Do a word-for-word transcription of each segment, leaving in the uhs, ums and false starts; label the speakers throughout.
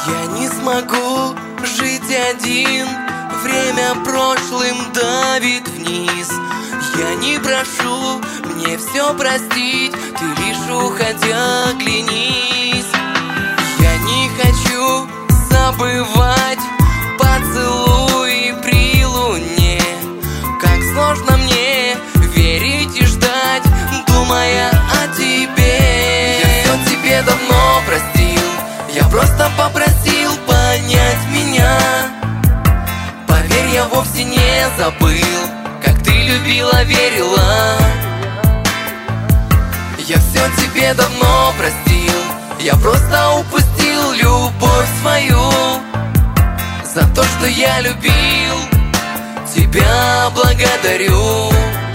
Speaker 1: Я не смогу жить один, время прошлым давит вниз. Я не прошу мне все простить, ты лишь уходя глянись. Я не хочу забывать поцелуи при луне. Как сложно мне верить и ждать, думая о тебе. Я все тебе давно простил, я просто попросил понять меня. Поверь, я вовсе не забыл, как ты любила, верила. Я все тебе давно простил, я просто упустил любовь свою. За то, что я любил, тебя благодарю.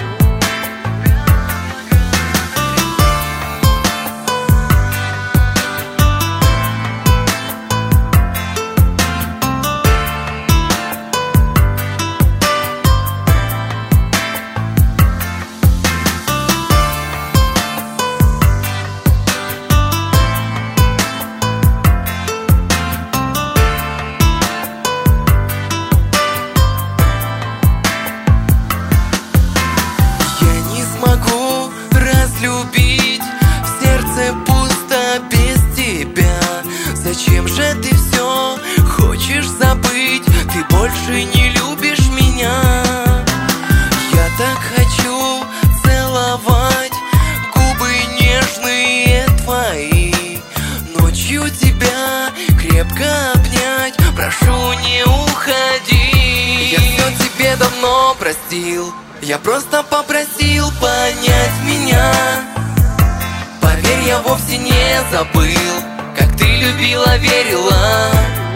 Speaker 1: Любить, в сердце пусто без тебя. Зачем же ты все хочешь забыть? Ты больше не любишь меня. Я так хочу целовать губы нежные твои, ночью тебя крепко обнять. Прошу, не уходи. Я все тебе давно простил, я просто попросил понять меня. Поверь, я вовсе не забыл, как ты любила, верила.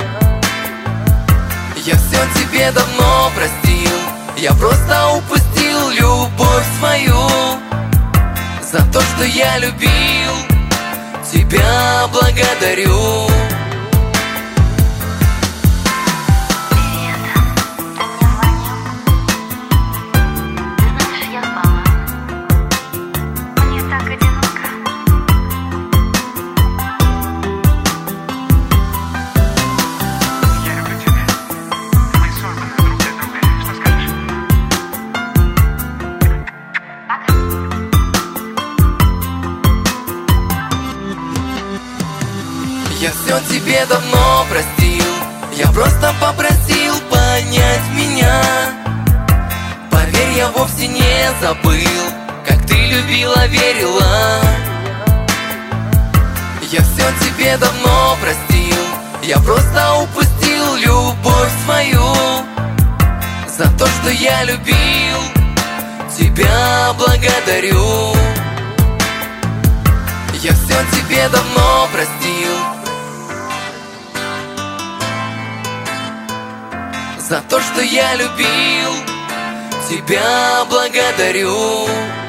Speaker 1: Я все тебе давно простил, я просто упустил любовь свою. За то, что я любил, тебя благодарю. Я все тебе давно простил, я просто попросил понять меня. Поверь, я вовсе не забыл, как ты любила, верила. Я все тебе давно простил, я просто упустил любовь свою. За то, что я любил, тебя благодарю. Я все тебе давно простил, за то, что я любил, тебя благодарю.